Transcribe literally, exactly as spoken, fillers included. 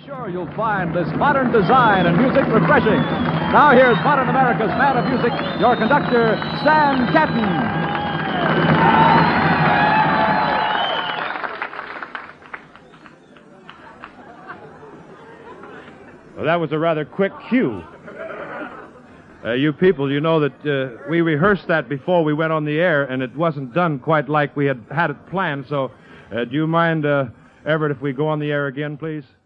Sure, you'll find this modern design and music refreshing. Now here's modern America's man of music, your conductor, Stan Kenton. Well, that was a rather quick cue. Uh, you people, you know that uh, we rehearsed that before we went on the air, and it wasn't done quite like we had had it planned, so uh, do you mind, uh, Everett, if we go on the air again, please?